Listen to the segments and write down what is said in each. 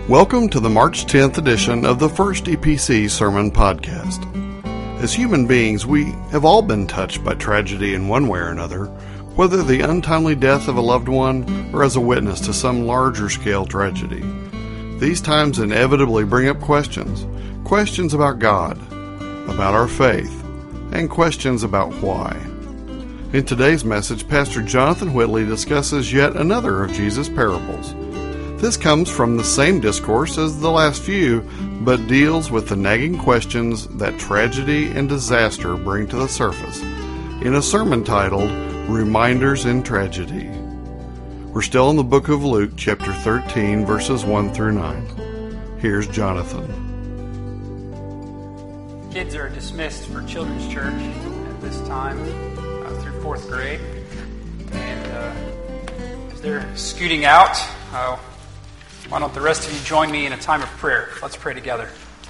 Welcome to the March 10th edition of the First EPC Sermon Podcast. As human beings, we have all been touched by tragedy in one way or another, whether the untimely death of a loved one or as a witness to some larger scale tragedy. These times inevitably bring up questions about God, about our faith, and questions about why. In today's message, Pastor Jonathan Whitley discusses yet another of Jesus' parables. This comes from the same discourse as the last few, but deals with the nagging questions that tragedy and disaster bring to the surface, in a sermon titled, Reminders in Tragedy. We're still in the book of Luke, chapter 13, verses 1 through 9. Here's Jonathan. Kids are dismissed for Children's Church at this time through 4th grade. And as they're scooting out, why don't the rest of you join me in a time of prayer? Let's pray together.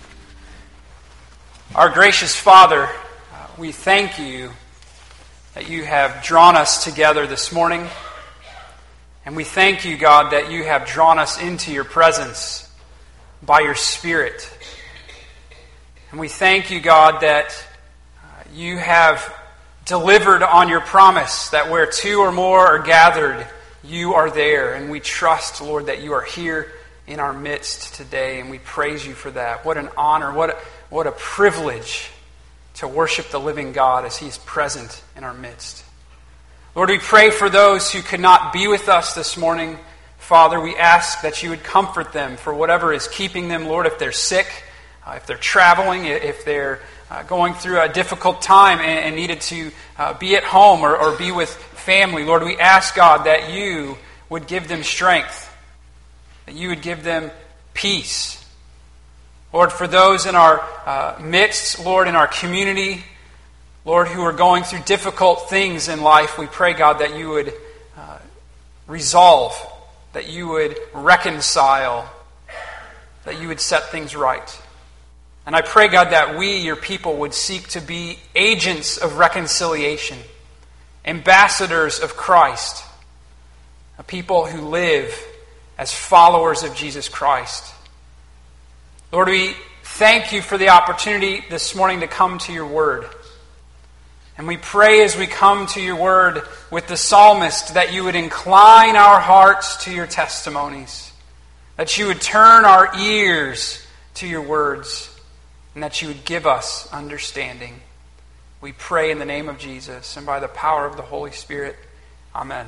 Our gracious Father, we thank you that you have drawn us together this morning. And we thank you, God, that you have drawn us into your presence by your Spirit. And we thank you, God, that you have delivered on your promise that where two or more are gathered, you are there. And we trust, Lord, that you are here in our midst today. And we praise you for that. What an honor, what a privilege to worship the living God as he is present in our midst. Lord, we pray for those who could not be with us this morning. Father, we ask that you would comfort them for whatever is keeping them. Lord, if they're sick, if they're traveling, if they're going through a difficult time and needed to be at home or be with family. Lord, we ask, God, that you would give them strength, that you would give them peace. Lord, for those in our midst, Lord, in our community, Lord, who are going through difficult things in life, we pray, God, that you would resolve, that you would reconcile, that you would set things right. And I pray, God, that we, your people, would seek to be agents of reconciliation, ambassadors of Christ, a people who live as followers of Jesus Christ. Lord, we thank you for the opportunity this morning to come to your word. And we pray as we come to your word with the psalmist that you would incline our hearts to your testimonies, that you would turn our ears to your words, and that you would give us understanding. We pray in the name of Jesus and by the power of the Holy Spirit. Amen.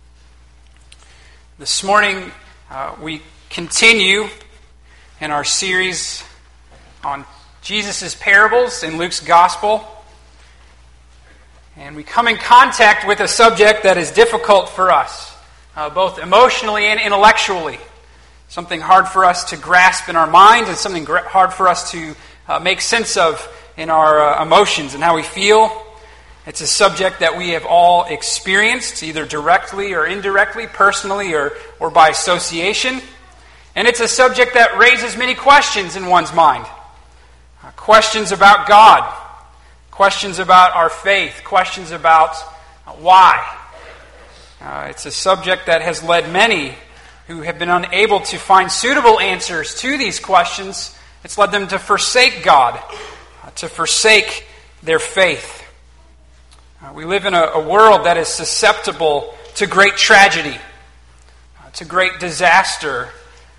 This morning we continue in our series on Jesus' parables in Luke's Gospel. And we come in contact with a subject that is difficult for us, both emotionally and intellectually. Something hard for us to grasp in our minds and something hard for us to make sense of in our emotions and how we feel. It's a subject that we have all experienced, either directly or indirectly, personally or by association. And it's a subject that raises many questions in one's mind. Questions about God, questions about our faith, questions about why. It's a subject that has led many who have been unable to find suitable answers to these questions. It's led them to forsake God, to forsake their faith. We live in a world that is susceptible to great tragedy, to great disaster.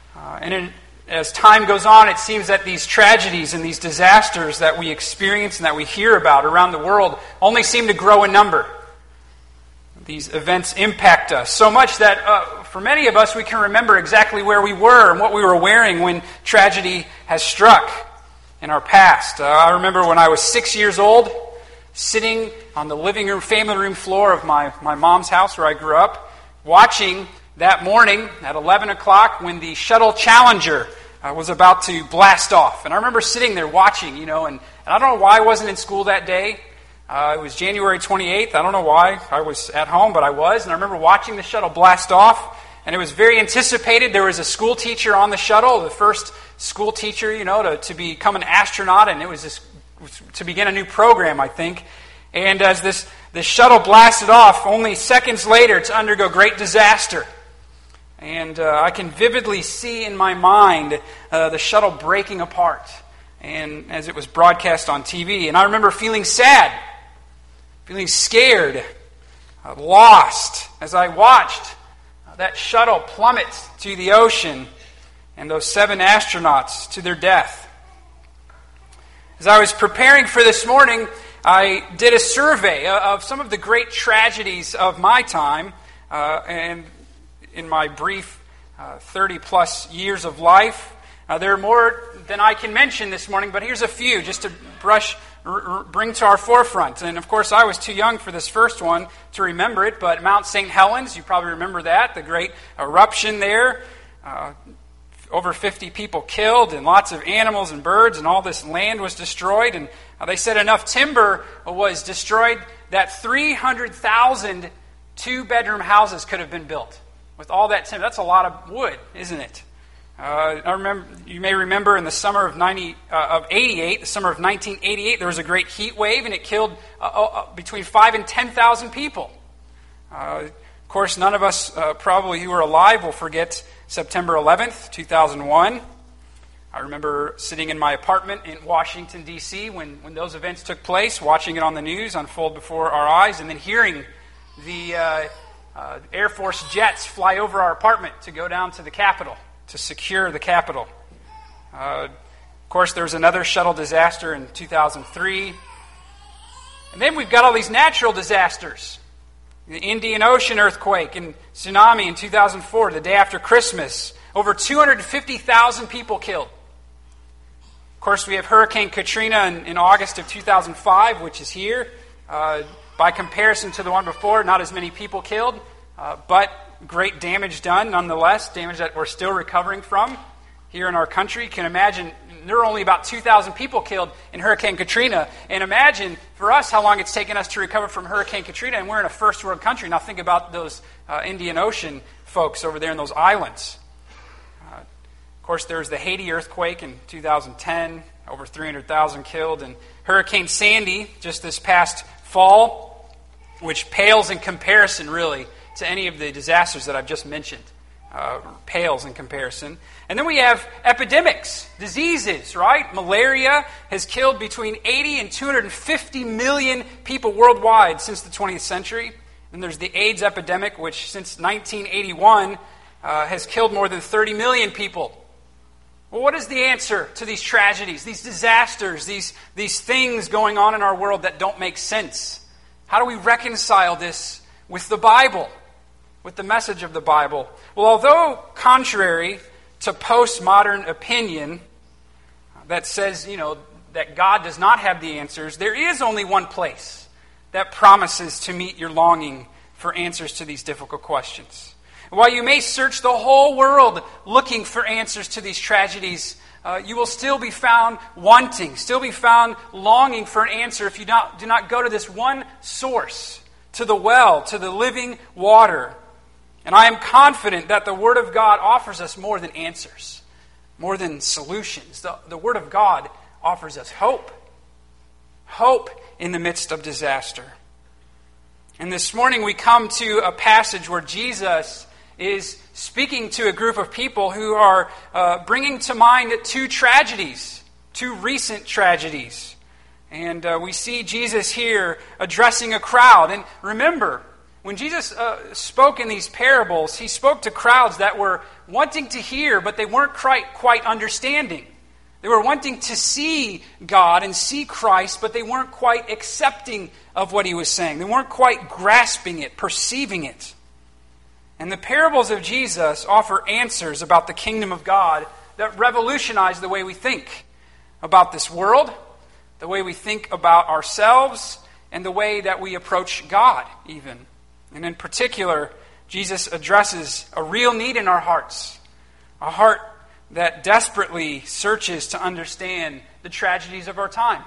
As time goes on, it seems that these tragedies and these disasters that we experience and that we hear about around the world only seem to grow in number. These events impact us so much that for many of us, we can remember exactly where we were and what we were wearing when tragedy has struck in our past. I remember when I was 6 years old, sitting on the living room, family room floor of my mom's house where I grew up, watching that morning at 11 o'clock when the shuttle Challenger was about to blast off. And I remember sitting there watching, and I don't know why I wasn't in school that day. It was January 28th. I don't know why I was at home, but I was. And I remember watching the shuttle blast off. And it was very anticipated. There was a school teacher on the shuttle, the first school teacher, to become an astronaut. And it was to begin a new program, I think. And as this shuttle blasted off, only seconds later to undergo great disaster. And I can vividly see in my mind the shuttle breaking apart, and as it was broadcast on TV. And I remember feeling sad, feeling scared, lost, as I watched that shuttle plummet to the ocean and those 7 astronauts to their death. As I was preparing for this morning, I did a survey of some of the great tragedies of my time, and in my brief 30-plus years of life. There are more than I can mention this morning, but here's a few just to bring to our forefront. And of course, I was too young for this first one to remember it, but Mount St. Helens, you probably remember that, the great eruption there. Over 50 people killed, and lots of animals and birds, and all this land was destroyed. And they said enough timber was destroyed that 300,000 two-bedroom houses could have been built. With all that timber, that's a lot of wood, isn't it? You may remember in the summer of 88, the summer of 1988, there was a great heat wave, and it killed between 5,000 and 10,000 people. Of course, none of us probably who are alive will forget September 11th, 2001. I remember sitting in my apartment in Washington, D.C. when those events took place, watching it on the news unfold before our eyes, and then hearing the Air Force jets fly over our apartment to go down to the Capitol, to secure the Capitol. Of course, there was another shuttle disaster in 2003. And then we've got all these natural disasters. The Indian Ocean earthquake and tsunami in 2004, the day after Christmas. Over 250,000 people killed. Of course, we have Hurricane Katrina in August of 2005, which is here. By comparison to the one before, not as many people killed, but great damage done nonetheless, damage that we're still recovering from here in our country. You can imagine there were only about 2,000 people killed in Hurricane Katrina. And imagine for us how long it's taken us to recover from Hurricane Katrina, and we're in a first world country. Now think about those Indian Ocean folks over there in those islands. Of course, there was the Haiti earthquake in 2010, over 300,000 killed, and Hurricane Sandy just this past fall, which pales in comparison, really, to any of the disasters that I've just mentioned. Pales in comparison. And then we have epidemics, diseases, right? Malaria has killed between 80 and 250 million people worldwide since the 20th century. And there's the AIDS epidemic, which since 1981 has killed more than 30 million people. Well, what is the answer to these tragedies, these disasters, these things going on in our world that don't make sense? How do we reconcile this with the Bible, with the message of the Bible? Well, although contrary to postmodern opinion that says, that God does not have the answers, there is only one place that promises to meet your longing for answers to these difficult questions. While you may search the whole world looking for answers to these tragedies, you will still be found wanting, still be found longing for an answer if you do not go to this one source, to the well, to the living water. And I am confident that the Word of God offers us more than answers, more than solutions. The Word of God offers us hope. Hope in the midst of disaster. And this morning we come to a passage where Jesus is speaking to a group of people who are bringing to mind two tragedies, two recent tragedies. And we see Jesus here addressing a crowd. And remember, when Jesus spoke in these parables, he spoke to crowds that were wanting to hear, but they weren't quite understanding. They were wanting to see God and see Christ, but they weren't quite accepting of what he was saying. They weren't quite grasping it, perceiving it. And the parables of Jesus offer answers about the kingdom of God that revolutionize the way we think about this world, the way we think about ourselves, and the way that we approach God even. And in particular, Jesus addresses a real need in our hearts, a heart that desperately searches to understand the tragedies of our time.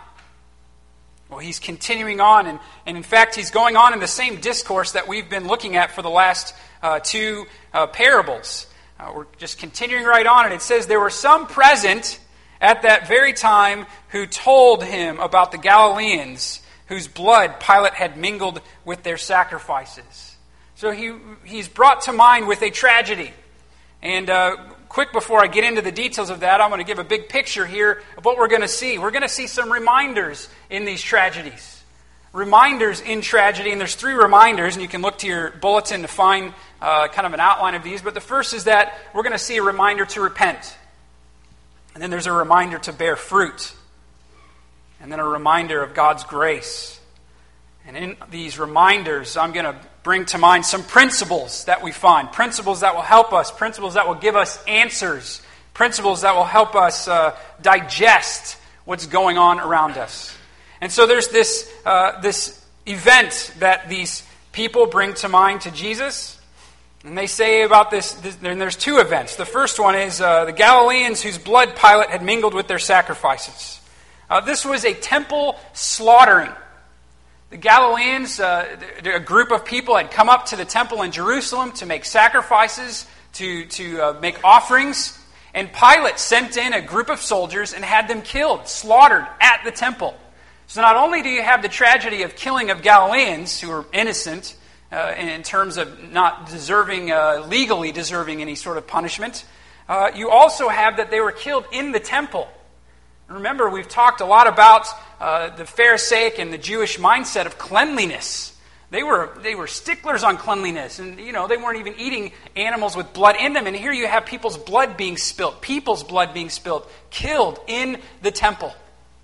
Well, he's continuing on, and in fact, he's going on in the same discourse that we've been looking at for the last two parables. We're just continuing right on, and it says, there were some present at that very time who told him about the Galileans whose blood Pilate had mingled with their sacrifices. So he's brought to mind with a tragedy. And quick before I get into the details of that, I'm going to give a big picture here of what we're going to see. We're going to see some reminders in these tragedies. Reminders in tragedy, and there's 3 reminders, and you can look to your bulletin to find kind of an outline of these. But the first is that we're going to see a reminder to repent. And then there's a reminder to bear fruit. And then a reminder of God's grace. And in these reminders, I'm going to bring to mind some principles that we find. Principles that will help us. Principles that will give us answers. Principles that will help us digest what's going on around us. And so there's this event that these people bring to mind to Jesus. And they say about this, and there's 2 events. The first one is the Galileans whose blood Pilate had mingled with their sacrifices. This was a temple slaughtering. The Galileans, a group of people, had come up to the temple in Jerusalem to make sacrifices, to make offerings. And Pilate sent in a group of soldiers and had them killed, slaughtered at the temple. So not only do you have the tragedy of killing of Galileans who are innocent in terms of not deserving, legally deserving any sort of punishment, you also have that they were killed in the temple. Remember, we've talked a lot about the Pharisaic and the Jewish mindset of cleanliness. They were sticklers on cleanliness, and they weren't even eating animals with blood in them. And here you have people's blood being spilled, killed in the temple.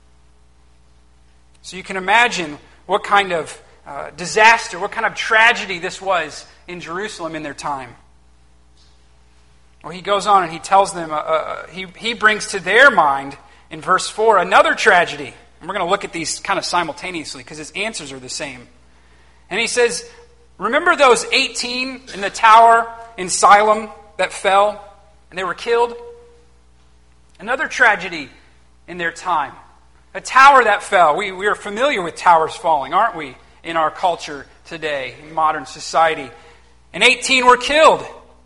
So you can imagine what kind of disaster, what kind of tragedy this was in Jerusalem in their time. Well, he goes on and he tells them, he brings to their mind, in verse 4, another tragedy. And we're going to look at these kind of simultaneously because his answers are the same. And he says, remember those 18 in the tower in Siloam that fell and they were killed? Another tragedy in their time. A tower that fell. We are familiar with towers falling, aren't we, in our culture today, in modern society. And 18 were killed.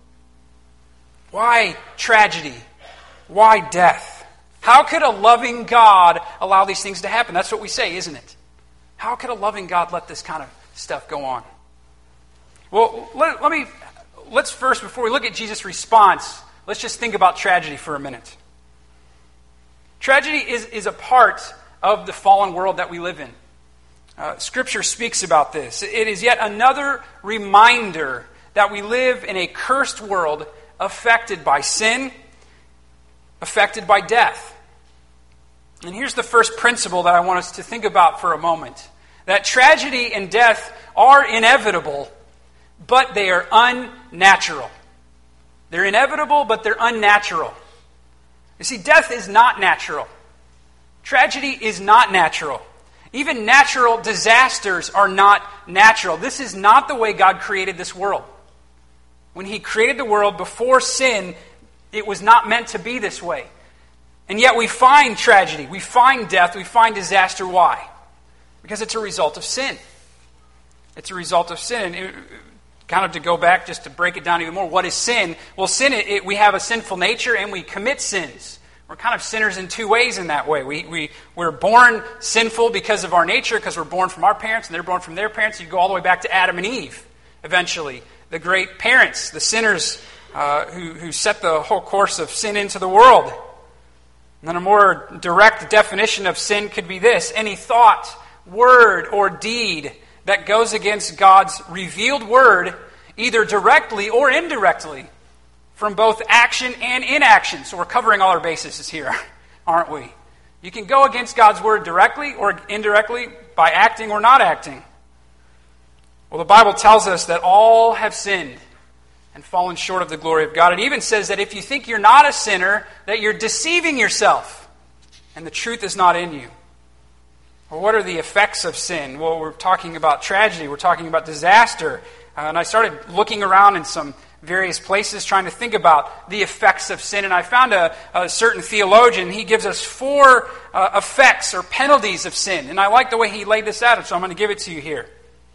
Why tragedy? Why death? How could a loving God allow these things to happen? That's what we say, isn't it? How could a loving God let this kind of stuff go on? Well, let's first, before we look at Jesus' response, let's just think about tragedy for a minute. Tragedy is a part of the fallen world that we live in. Scripture speaks about this. It is yet another reminder that we live in a cursed world affected by sin, affected by death. And here's the first principle that I want us to think about for a moment. That tragedy and death are inevitable, but they are unnatural. They're inevitable, but they're unnatural. You see, death is not natural. Tragedy is not natural. Even natural disasters are not natural. This is not the way God created this world. When He created the world before sin, it was not meant to be this way. And yet we find tragedy, we find death, we find disaster. Why? Because it's a result of sin. It's a result of sin. And kind of to go back, just to break it down even more, what is sin? Well, sin, we have a sinful nature and we commit sins. We're kind of sinners in 2 ways in that way. We're born sinful because of our nature, because we're born from our parents and they're born from their parents. You go all the way back to Adam and Eve, eventually. The great parents, the sinners who set the whole course of sin into the world. And then a more direct definition of sin could be this: any thought, word, or deed that goes against God's revealed word, either directly or indirectly, from both action and inaction. So we're covering all our bases here, aren't we? You can go against God's word directly or indirectly by acting or not acting. Well, the Bible tells us that all have sinned and fallen short of the glory of God. It even says that if you think you're not a sinner, that you're deceiving yourself, and the truth is not in you. Well, what are the effects of sin? Well, we're talking about tragedy. We're talking about disaster. And I started looking around in some various places trying to think about the effects of sin. And I found a certain theologian. He gives us 4 effects or penalties of sin. And I like the way he laid this out, so I'm going to give it to you here.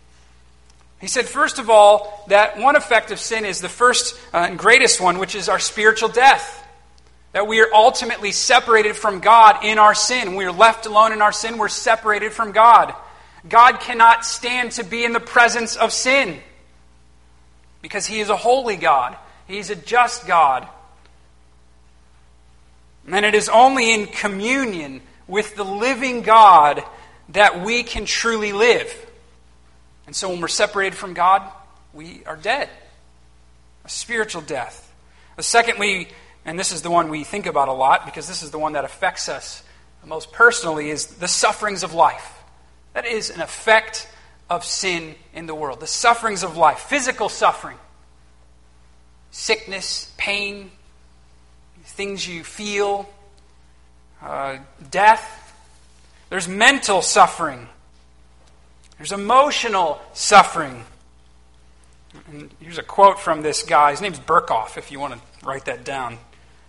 He said, first of all, that one effect of sin is the first and greatest one, which is our spiritual death. That we are ultimately separated from God in our sin. We are left alone in our sin. We're separated from God. God cannot stand to be in the presence of sin because He is a holy God. He's a just God. And it is only in communion with the living God that we can truly live. And so when we're separated from God, we are dead. A spiritual death. Secondly, and this is the one we think about a lot because this is the one that affects us most personally, is the sufferings of life. That is an effect of sin in the world. The sufferings of life. Physical suffering. Sickness, pain, things you feel, death. There's mental suffering. There's emotional suffering. And here's a quote from this guy. His name's Berkhoff, if you want to write that down.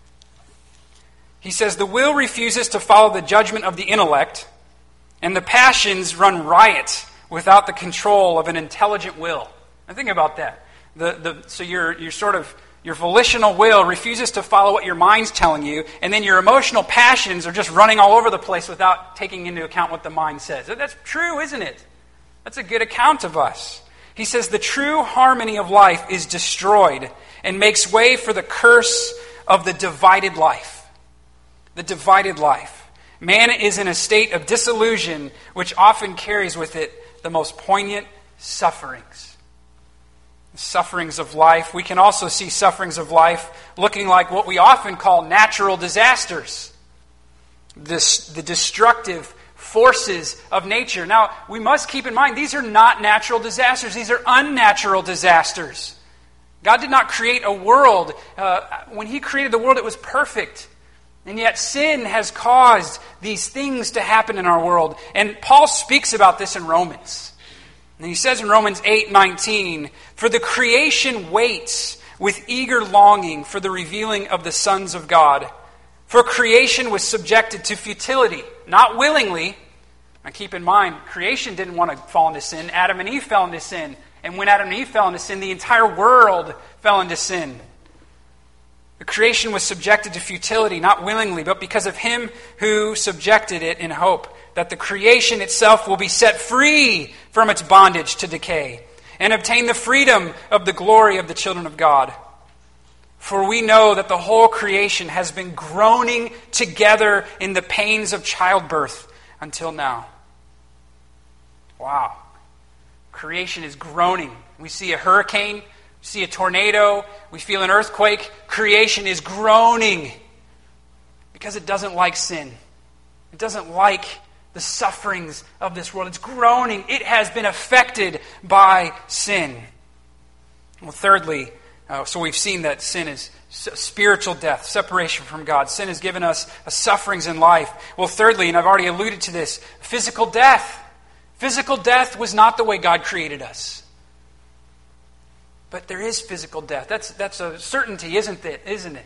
He says, "The will refuses to follow the judgment of the intellect, and the passions run riot without the control of an intelligent will." Now think about that. So your volitional will refuses to follow what your mind's telling you, and then your emotional passions are just running all over the place without taking into account what the mind says. That's true, isn't it? That's a good account of us. He says the true harmony of life is destroyed and makes way for the curse of the divided life. The divided life. Man is in a state of disillusion which often carries with it the most poignant sufferings. The sufferings of life. We can also see sufferings of life looking like what we often call natural disasters. The destructive forces of nature. Now, we must keep in mind, these are not natural disasters. These are unnatural disasters. God did not create a world. When He created the world, it was perfect. And yet sin has caused these things to happen in our world. And Paul speaks about this in Romans. And he says in Romans 8:19, "For the creation waits with eager longing for the revealing of the sons of God. For creation was subjected to futility, not willingly." Now keep in mind, creation didn't want to fall into sin. Adam and Eve fell into sin. And when Adam and Eve fell into sin, the entire world fell into sin. The creation was subjected to futility, not willingly, but because of Him who subjected it, in hope that the creation itself will be set free from its bondage to decay and obtain the freedom of the glory of the children of God. For we know that the whole creation has been groaning together in the pains of childbirth until now. Wow. Creation is groaning. We see a hurricane, we see a tornado, we feel an earthquake. Creation is groaning because it doesn't like sin. It doesn't like the sufferings of this world. It's groaning. It has been affected by sin. Well, thirdly, so we've seen that sin is spiritual death, separation from God. Sin has given us sufferings in life. Well, thirdly, and I've already alluded to this, physical death. Physical death was not the way God created us. But there is physical death. That's a certainty, isn't it?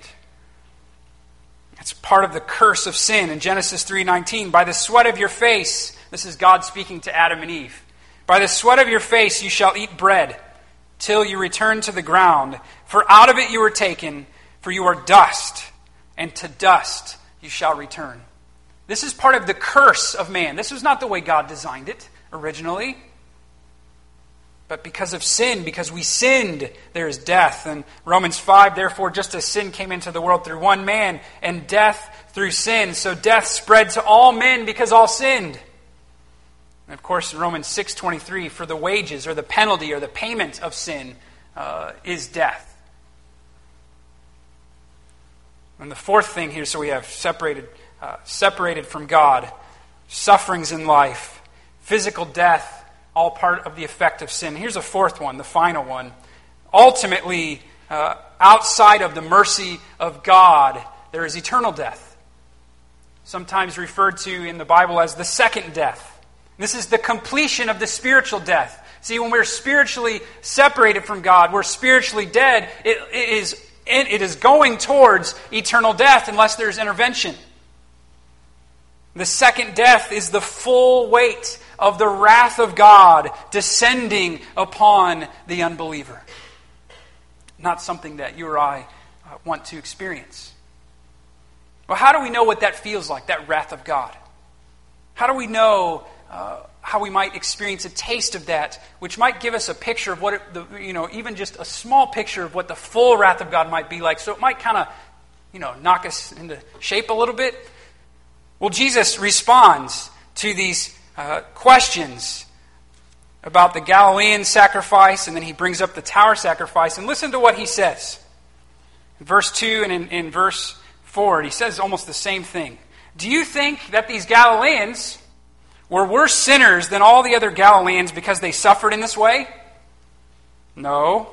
It's part of the curse of sin. In Genesis 3:19, "By the sweat of your face," this is God speaking to Adam and Eve, "by the sweat of your face you shall eat bread, till you return to the ground. For out of it you were taken, for you are dust, and to dust you shall return." This is part of the curse of man. This was not the way God designed it originally. But because of sin, because we sinned, there is death. And Romans 5, "Therefore, just as sin came into the world through one man, and death through sin, so death spread to all men because all sinned." And of course, in Romans 6:23, "For the wages," or the penalty, or the payment of sin, is death. And the fourth thing here, so we have separated from God, sufferings in life, physical death, all part of the effect of sin. Here's a fourth one, the final one. Ultimately, outside of the mercy of God, there is eternal death. Sometimes referred to in the Bible as the second death. This is the completion of the spiritual death. See, when we're spiritually separated from God, we're spiritually dead, it is going towards eternal death unless there's intervention. The second death is the full weight of the wrath of God descending upon the unbeliever. Not something that you or I want to experience. Well, how do we know what that feels like, that wrath of God? How do we know how we might experience a taste of that, which might give us a picture of what even just a small picture of what the full wrath of God might be like. So it might kind of, knock us into shape a little bit. Well, Jesus responds to these questions about the Galilean sacrifice, and then he brings up the tower sacrifice. And listen to what he says. In verse 2 and in verse 4, he says almost the same thing. Do you think that these Galileans were worse sinners than all the other Galileans because they suffered in this way? No.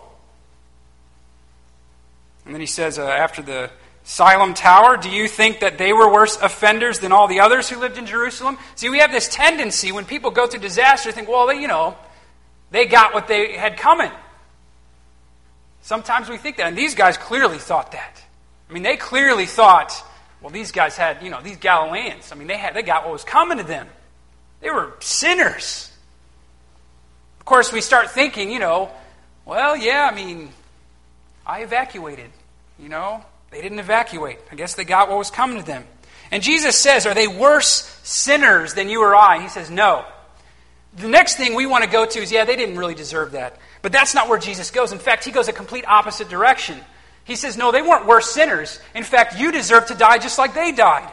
And then he says, after the Siloam Tower, do you think that they were worse offenders than all the others who lived in Jerusalem? See, we have this tendency when people go through disaster to think, well, they got what they had coming. Sometimes we think that, and these guys clearly thought that. I mean, they clearly thought, well, these guys had, these Galileans, they got what was coming to them. They were sinners. Of course, we start thinking, well, yeah, I evacuated. They didn't evacuate. I guess they got what was coming to them. And Jesus says, are they worse sinners than you or I? He says, no. The next thing we want to go to is, they didn't really deserve that. But that's not where Jesus goes. In fact, he goes a complete opposite direction. He says, no, they weren't worse sinners. In fact, you deserve to die just like they died.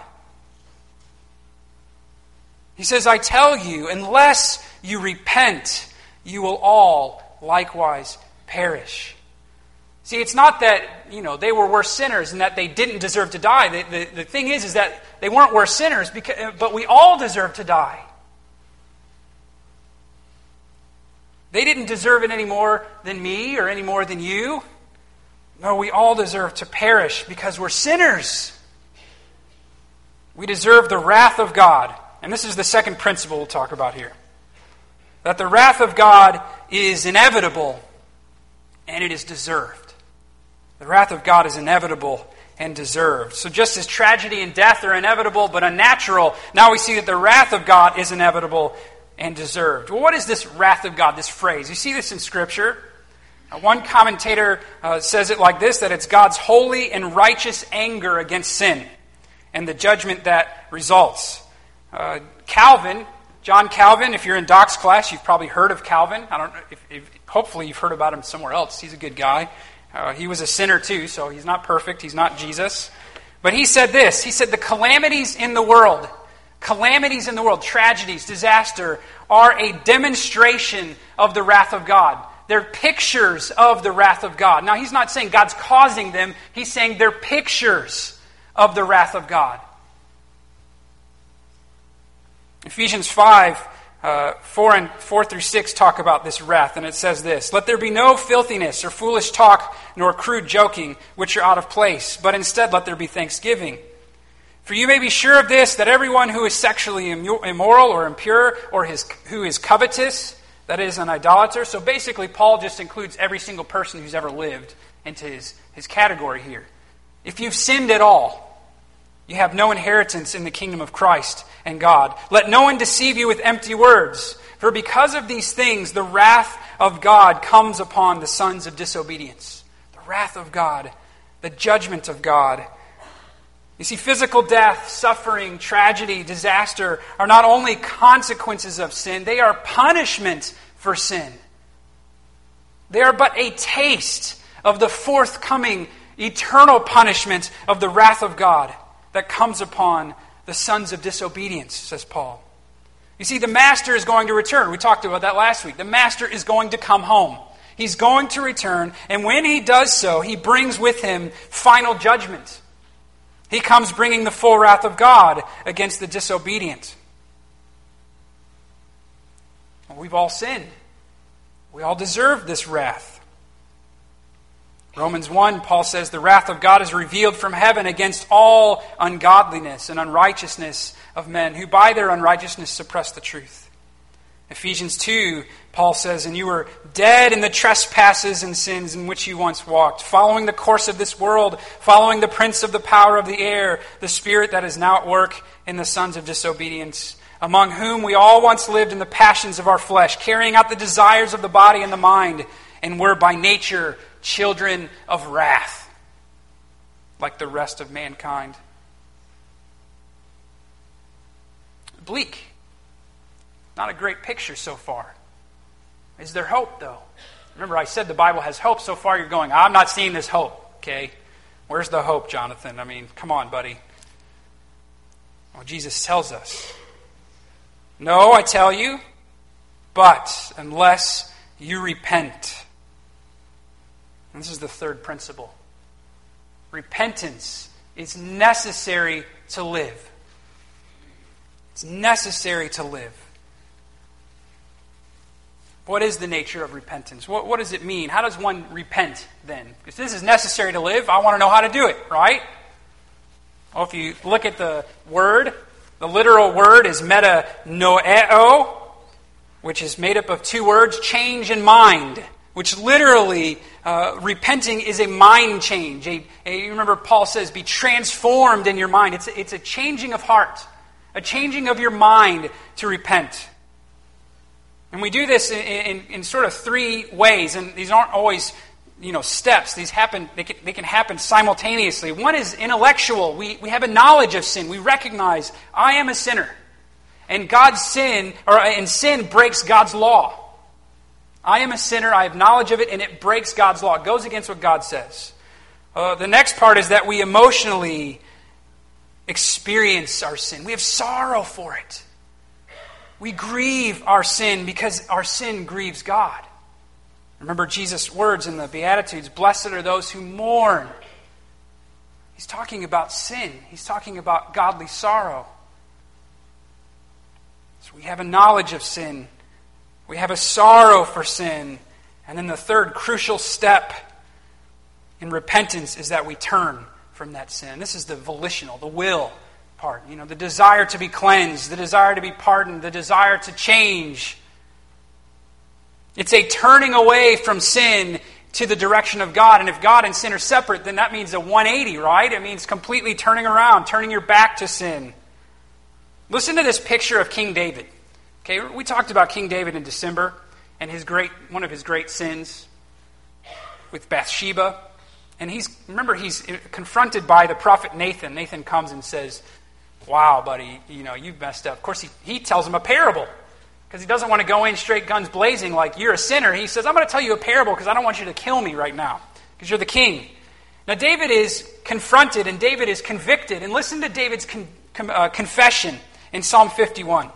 He says, I tell you, unless you repent, you will all likewise perish. See, it's not that, they were worse sinners and that they didn't deserve to die. The thing is that they weren't worse sinners, but we all deserve to die. They didn't deserve it any more than me or any more than you. No, we all deserve to perish because we're sinners. We deserve the wrath of God. And this is the second principle we'll talk about here. That the wrath of God is inevitable and it is deserved. The wrath of God is inevitable and deserved. So just as tragedy and death are inevitable but unnatural, now we see that the wrath of God is inevitable and deserved. Well, what is this wrath of God, this phrase? You see this in Scripture. One commentator says it like this, that it's God's holy and righteous anger against sin and the judgment that results. John Calvin, if you're in Doc's class, you've probably heard of Calvin. I don't know if hopefully you've heard about him somewhere else. He's a good guy. He was a sinner too, so he's not perfect. He's not Jesus. But he said this. He said the calamities in the world, tragedies, disaster, are a demonstration of the wrath of God. They're pictures of the wrath of God. Now, he's not saying God's causing them. He's saying they're pictures of the wrath of God. Ephesians 5, 4 through 6 talk about this wrath, and it says this, let there be no filthiness or foolish talk nor crude joking, which are out of place, but instead let there be thanksgiving. For you may be sure of this, that everyone who is sexually immoral or impure, or who is covetous, that is an idolater. So basically, Paul just includes every single person who's ever lived into his category here. If you've sinned at all, you have no inheritance in the kingdom of Christ and God. Let no one deceive you with empty words. For because of these things, the wrath of God comes upon the sons of disobedience. The wrath of God, the judgment of God. You see, physical death, suffering, tragedy, disaster are not only consequences of sin, they are punishment for sin. They are but a taste of the forthcoming eternal punishment of the wrath of God that comes upon the sons of disobedience, says Paul. You see, the master is going to return. We talked about that last week. The master is going to come home. He's going to return, and when he does so, he brings with him final judgment. He comes bringing the full wrath of God against the disobedient. Well, we've all sinned. We all deserve this wrath. Romans 1, Paul says, the wrath of God is revealed from heaven against all ungodliness and unrighteousness of men, who by their unrighteousness suppress the truth. Ephesians 2, Paul says, and you were dead in the trespasses and sins in which you once walked, following the course of this world, following the prince of the power of the air, the spirit that is now at work in the sons of disobedience, among whom we all once lived in the passions of our flesh, carrying out the desires of the body and the mind, and were by nature children of wrath, like the rest of mankind. Bleak. Not a great picture so far. Is there hope, though? Remember, I said the Bible has hope. So far you're going, I'm not seeing this hope, okay? Where's the hope, Jonathan? I mean, come on, buddy. Well, Jesus tells us, no, I tell you, but unless you repent. And this is the third principle. Repentance is necessary to live. It's necessary to live. What is the nature of repentance? What does it mean? How does one repent then? Because this is necessary to live. I want to know how to do it, right? Well, if you look at the word, the literal word is metanoeo, which is made up of two words, change and mind, which literally, repenting is a mind change. You remember Paul says, be transformed in your mind. It's a changing of heart, a changing of your mind to repent. And we do this in sort of three ways, and these aren't always, steps. These happen. They can happen simultaneously. One is intellectual. We have a knowledge of sin. We recognize I am a sinner, and sin breaks God's law. I am a sinner. I have knowledge of it, and it breaks God's law. It goes against what God says. The next part is that we emotionally experience our sin. We have sorrow for it. We grieve our sin because our sin grieves God. Remember Jesus' words in the Beatitudes, blessed are those who mourn. He's talking about sin. He's talking about godly sorrow. So we have a knowledge of sin. We have a sorrow for sin. And then the third crucial step in repentance is that we turn from that sin. This is the volitional, the will part. The desire to be cleansed, the desire to be pardoned, the desire to change. It's a turning away from sin to the direction of God. And if God and sin are separate, then that means a 180, right? It means completely turning around, turning your back to sin. Listen to this picture of King David. Okay, we talked about King David in December and one of his great sins with Bathsheba. And he's confronted by the prophet Nathan. Nathan comes and says, wow, buddy, you've messed up. Of course, he tells him a parable because he doesn't want to go in straight guns blazing like you're a sinner. He says, I'm going to tell you a parable because I don't want you to kill me right now because you're the king. Now, David is confronted and David is convicted. And listen to David's confession in Psalm 51.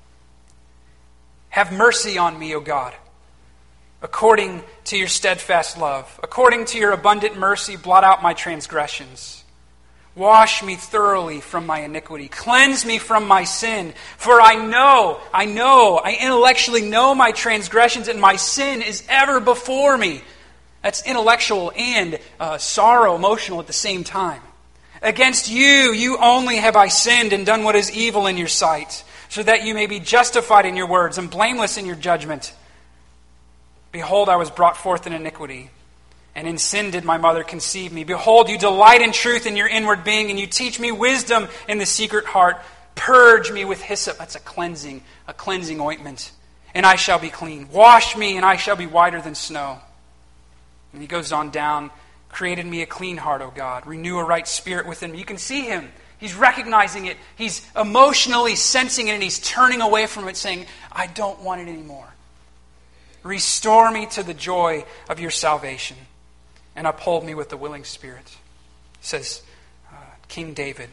Have mercy on me, O God, according to your steadfast love. According to your abundant mercy, blot out my transgressions. Wash me thoroughly from my iniquity. Cleanse me from my sin. For I intellectually know my transgressions, and my sin is ever before me. That's intellectual and sorrow, emotional at the same time. Against you only have I sinned and done what is evil in your sight, so that you may be justified in your words and blameless in your judgment. Behold, I was brought forth in iniquity, and in sin did my mother conceive me. Behold, you delight in truth in your inward being, and you teach me wisdom in the secret heart. Purge me with hyssop. That's a cleansing ointment. And I shall be clean. Wash me, and I shall be whiter than snow. And he goes on down. Created me a clean heart, O God. Renew a right spirit within me. You can see him. He's recognizing it. He's emotionally sensing it, and he's turning away from it, saying, I don't want it anymore. Restore me to the joy of your salvation, and uphold me with the willing spirit, says King David.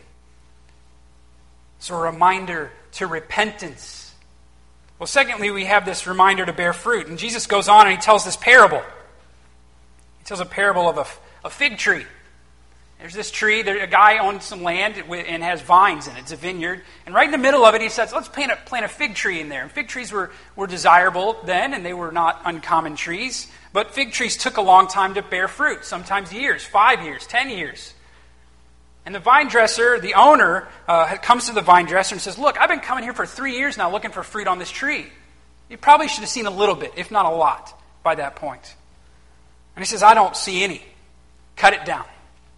So a reminder to repentance. Well, secondly, we have this reminder to bear fruit. And Jesus goes on and he tells this parable. He tells a parable of a fig tree. There's this tree, a guy owns some land and has vines in it. It's a vineyard. And right in the middle of it, he says, let's plant a fig tree in there. And fig trees were desirable then, and they were not uncommon trees. But fig trees took a long time to bear fruit, sometimes years, 5 years, 10 years. And the vine dresser, the owner, comes to the vine dresser and says, look, I've been coming here for 3 years now looking for fruit on this tree. You probably should have seen a little bit, if not a lot, by that point. And he says, I don't see any. Cut it down.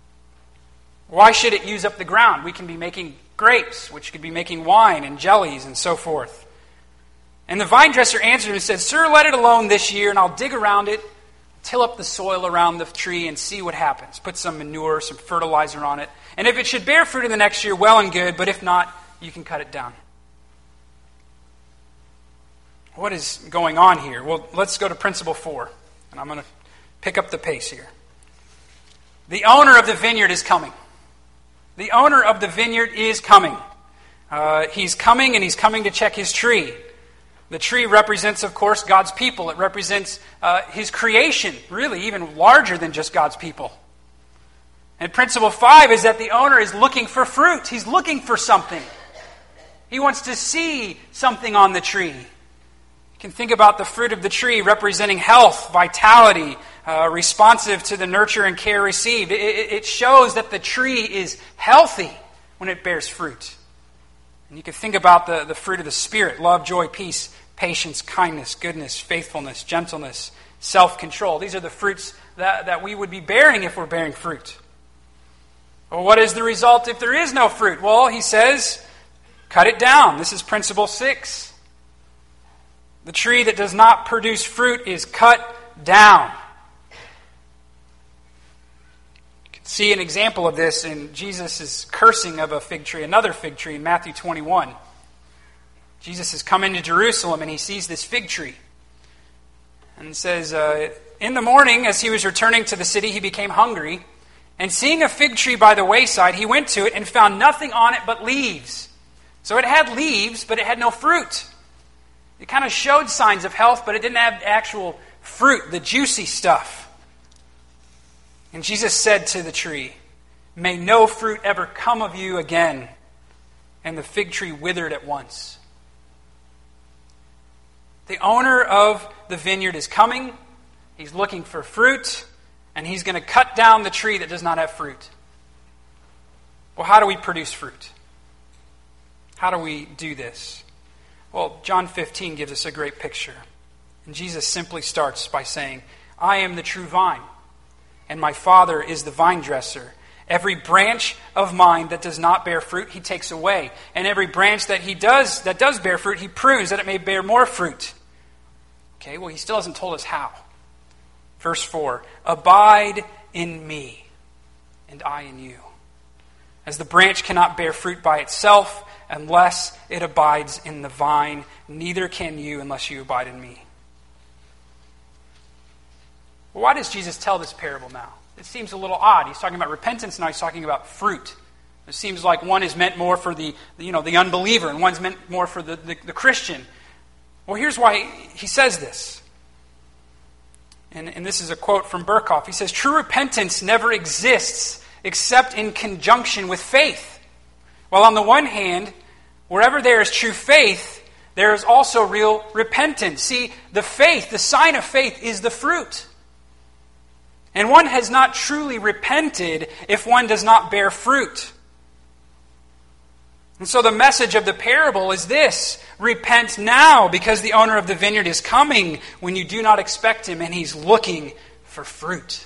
Why should it use up the ground? We can be making grapes, which could be making wine and jellies and so forth. And the vine dresser answered and said, sir, let it alone this year, and I'll dig around it, till up the soil around the tree, and see what happens. Put some manure, some fertilizer on it. And if it should bear fruit in the next year, well and good, but if not, you can cut it down. What is going on here? Well, let's go to principle 4, and I'm going to pick up the pace here. The owner of the vineyard is coming. The owner of the vineyard is coming. He's coming, and he's coming to check his tree. The tree represents, of course, God's people. It represents his creation, really even larger than just God's people. And principle 5 is that the owner is looking for fruit. He's looking for something. He wants to see something on the tree. You can think about the fruit of the tree representing health, vitality, responsive to the nurture and care received. It shows that the tree is healthy when it bears fruit. And you can think about the fruit of the Spirit: love, joy, peace, patience, kindness, goodness, faithfulness, gentleness, self-control. These are the fruits that we would be bearing if we're bearing fruit. Well, what is the result if there is no fruit? Well, he says, cut it down. This is principle 6. The tree that does not produce fruit is cut down. You can see an example of this in Jesus' cursing of a fig tree, another fig tree in Matthew 21. Jesus has come into Jerusalem and he sees this fig tree. And it says, in the morning, as he was returning to the city, he became hungry. And seeing a fig tree by the wayside, he went to it and found nothing on it but leaves. So it had leaves, but it had no fruit. It kind of showed signs of health, but it didn't have actual fruit, the juicy stuff. And Jesus said to the tree, "May no fruit ever come of you again." And the fig tree withered at once. The owner of the vineyard is coming. He's looking for fruit. And he's going to cut down the tree that does not have fruit. Well, how do we produce fruit? How do we do this? Well, John 15 gives us a great picture. And Jesus simply starts by saying, "I am the true vine, and my Father is the vine dresser. Every branch of mine that does not bear fruit, he takes away. And every branch that does bear fruit, he prunes that it may bear more fruit." Okay, well, he still hasn't told us how. Verse 4, "Abide in me, and I in you. As the branch cannot bear fruit by itself unless it abides in the vine, neither can you unless you abide in me." Well, why does Jesus tell this parable now? It seems a little odd. He's talking about repentance, now he's talking about fruit. It seems like one is meant more for the unbeliever, and one's meant more for the Christian. Well, here's why he says this. And this is a quote from Berkhoff. He says, "True repentance never exists except in conjunction with faith. While on the one hand, wherever there is true faith, there is also real repentance." See, the faith, the sign of faith, is the fruit. And one has not truly repented if one does not bear fruit. And so the message of the parable is this: repent now, because the owner of the vineyard is coming when you do not expect him, and he's looking for fruit.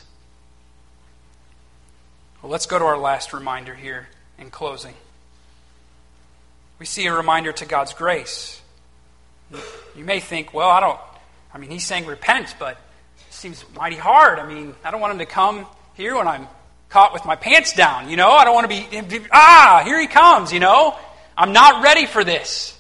Well, let's go to our last reminder here in closing. We see a reminder to God's grace. You may think, well, he's saying repent, but it seems mighty hard. I don't want him to come here when I'm caught with my pants down, I don't want to be, here he comes, I'm not ready for this.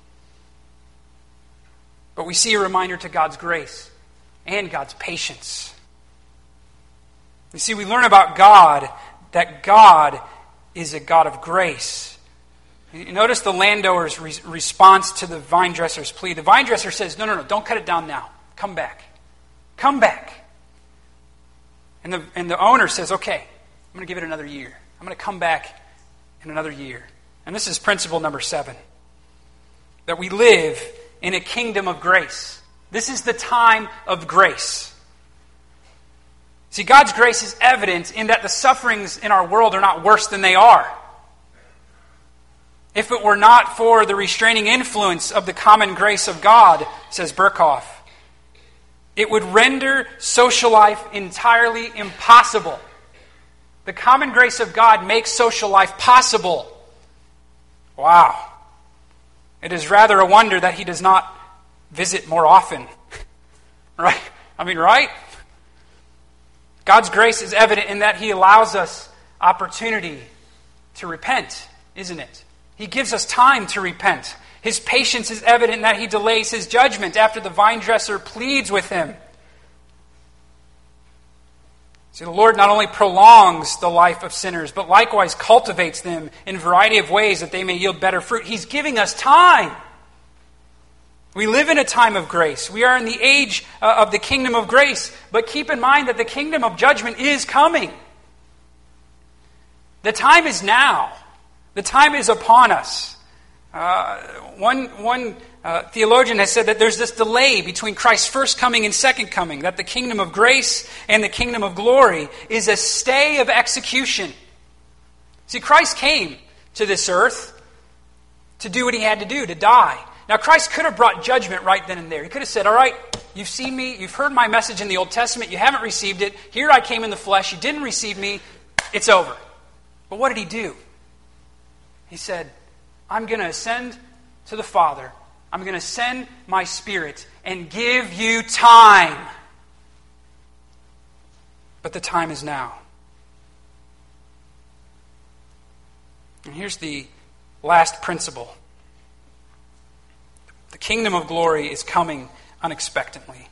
But we see a reminder to God's grace and God's patience. You see, we learn about God, that God is a God of grace. You notice the landowner's response to the vine dresser's plea. The vine dresser says, no, don't cut it down now. Come back. Come back. And the owner says, okay, I'm going to give it another year. I'm going to come back in another year. And this is principle number 7. That we live in a kingdom of grace. This is the time of grace. See, God's grace is evident in that the sufferings in our world are not worse than they are. If it were not for the restraining influence of the common grace of God, says Berkhoff, it would render social life entirely impossible. The common grace of God makes social life possible. Wow. It is rather a wonder that he does not visit more often. Right? Right? God's grace is evident in that he allows us opportunity to repent, isn't it? He gives us time to repent. His patience is evident in that he delays his judgment after the vine dresser pleads with him. See, the Lord not only prolongs the life of sinners, but likewise cultivates them in a variety of ways that they may yield better fruit. He's giving us time. We live in a time of grace. We are in the age of the kingdom of grace. But keep in mind that the kingdom of judgment is coming. The time is now. The time is upon us. One theologian has said that there's this delay between Christ's first coming and second coming, that the kingdom of grace and the kingdom of glory is a stay of execution. See, Christ came to this earth to do what he had to do, to die. Now, Christ could have brought judgment right then and there. He could have said, all right, you've seen me, you've heard my message in the Old Testament, you haven't received it, here I came in the flesh, you didn't receive me, it's over. But what did he do? He said, I'm going to ascend to the Father, I'm going to send my Spirit and give you time. But the time is now. And here's the last principle. The kingdom of glory is coming unexpectedly.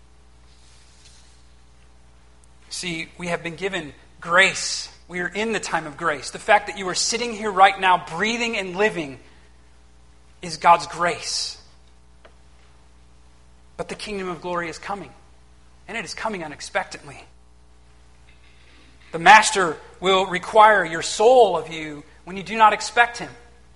See, we have been given grace. We are in the time of grace. The fact that you are sitting here right now, breathing and living, is God's grace. But the kingdom of glory is coming. And it is coming unexpectedly. The Master will require your soul of you when you do not expect him.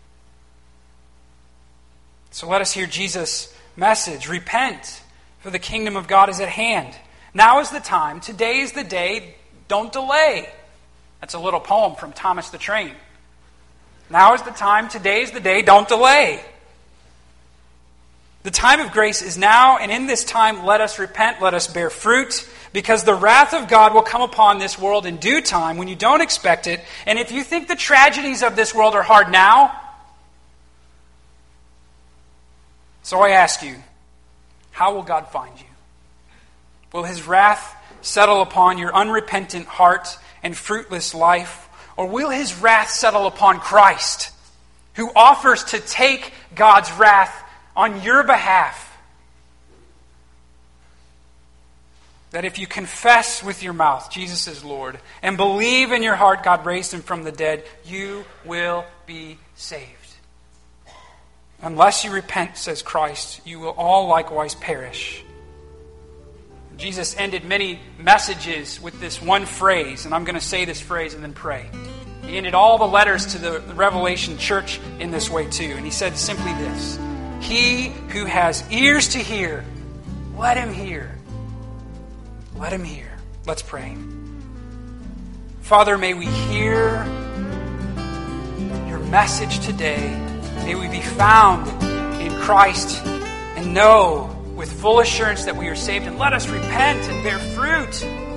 So let us hear Jesus' message. Repent, for the kingdom of God is at hand. Now is the time. Today is the day. Don't delay. That's a little poem from Thomas the Train. Now is the time. Today is the day. Don't delay. The time of grace is now, and in this time let us repent, let us bear fruit, because the wrath of God will come upon this world in due time when you don't expect it. And if you think the tragedies of this world are hard now, so I ask you, how will God find you? Will his wrath settle upon your unrepentant heart and fruitless life? Or will his wrath settle upon Christ, who offers to take God's wrath on your behalf? That if you confess with your mouth Jesus is Lord and believe in your heart God raised him from the dead, you will be saved. Unless you repent, says Christ, you will all likewise perish. Jesus ended many messages with this one phrase, and I'm going to say this phrase and then pray. He ended all the letters to the Revelation church in this way too, and he said simply this: he who has ears to hear, let him hear. Let him hear. Let's pray. Father, may we hear your message today. May we be found in Christ and know with full assurance that we are saved. And let us repent and bear fruit,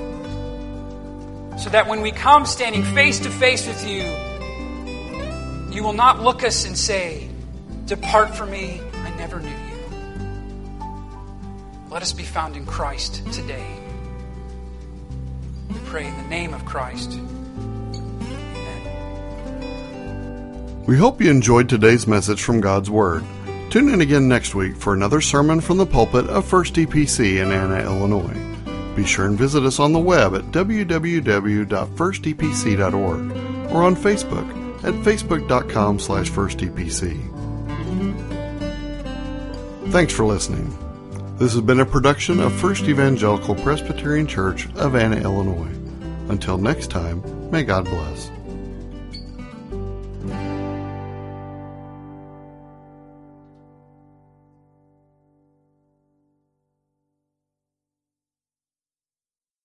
so that when we come standing face to face with you, you will not look us and say, "Depart from me, I never knew you." Let us be found in Christ today. We pray in the name of Christ. We hope you enjoyed today's message from God's Word. Tune in again next week for another sermon from the pulpit of First EPC in Anna, Illinois. Be sure and visit us on the web at www.firstepc.org or on Facebook at facebook.com/firstepc. Thanks for listening. This has been a production of First Evangelical Presbyterian Church of Anna, Illinois. Until next time, may God bless.